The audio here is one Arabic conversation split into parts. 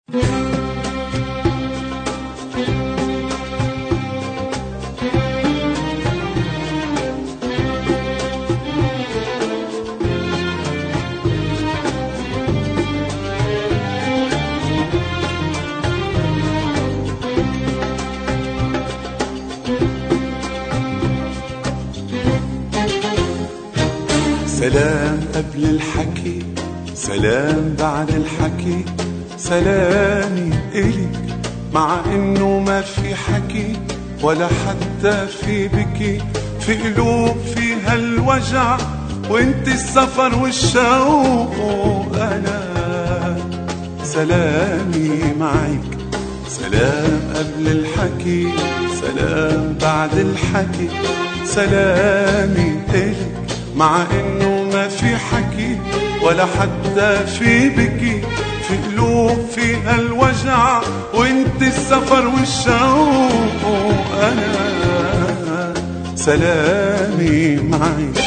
سلام قبل الحكي، سلام بعد الحكي، سلامي إلك مع إنه ما في حكي ولا حتى في بكي، في قلوب فيها الوجع وانت السفر والشوق وأنا سلامي معك. سلام قبل الحكي، سلام بعد الحكي، سلامي إلك مع إنه ما في حكي ولا حتى في بكي، في قلوب فيها الوجع وانت السفر والشوق وأنا سلامي معك.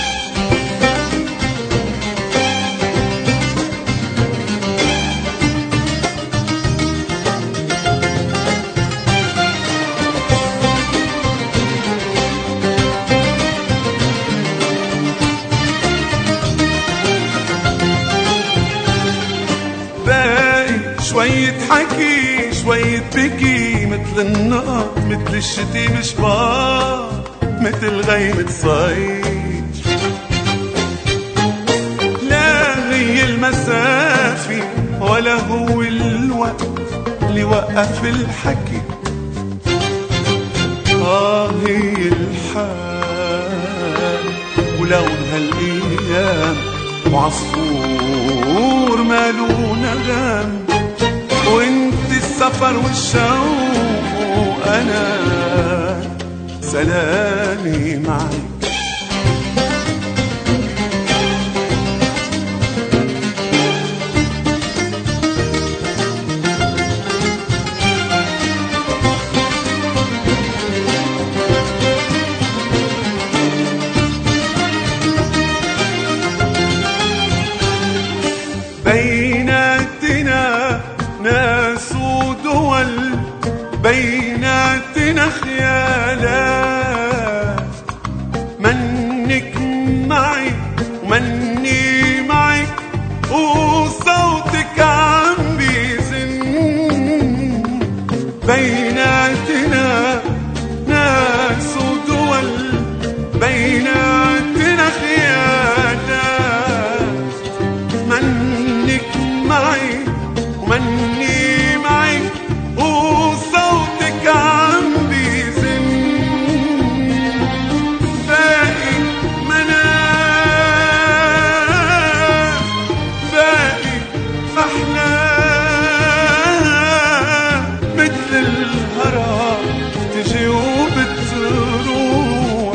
شوية حكي شوية بكي، مثل النقط مثل الشتي شباب، مثل غيمة صيف. لا هي المسافة ولا هو الوقت اللي وقف الحكي، هي الحال ولون هالأيام وعصفور ماله نغم، وانت السفر والشوق وأنا سلامي معك. بيناتنا ناس ودول، بيناتنا خيالات، منك معي ومني معك وصوتك عم بيزن. بيناتنا ناس ودول، بيناتنا خيالات، منك معي ومني معك وصوتك عم بيزن. باقي منام، باقي أحلام، مثل الهرى تجي وبتروح،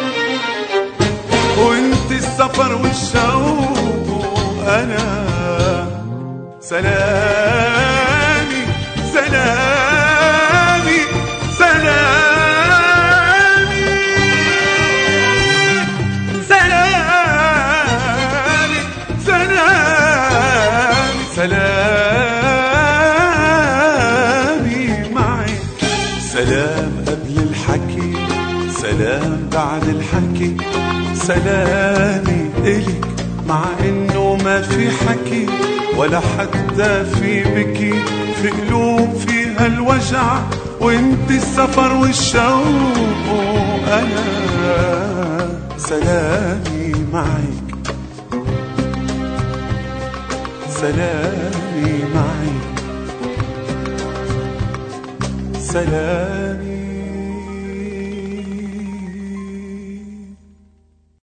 وانت السفر والشوق وأنا سلامي سلامي سلامي سلامي سلامي سلامي معك. سلام قبل الحكي، سلام بعد الحكي، سلامي إلك مع إنه ما في حكي ولا حتى في بكي، في قلوب فيها الوجع وانت السفر والشوق وأنا سلامي معك. سلامي معك، سلامي